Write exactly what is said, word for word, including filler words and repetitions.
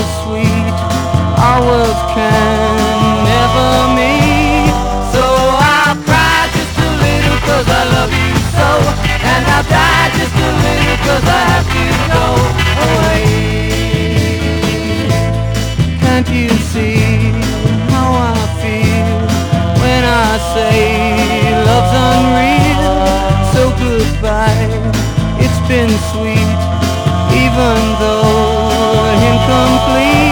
sweet, our worlds can never meet. So I'll cry just a little cause I love you so, and I'll die just a little cause I have to go away. Can't you see how I feel when I say love's unreal? So goodbye, it's been sweet, even though incomplete.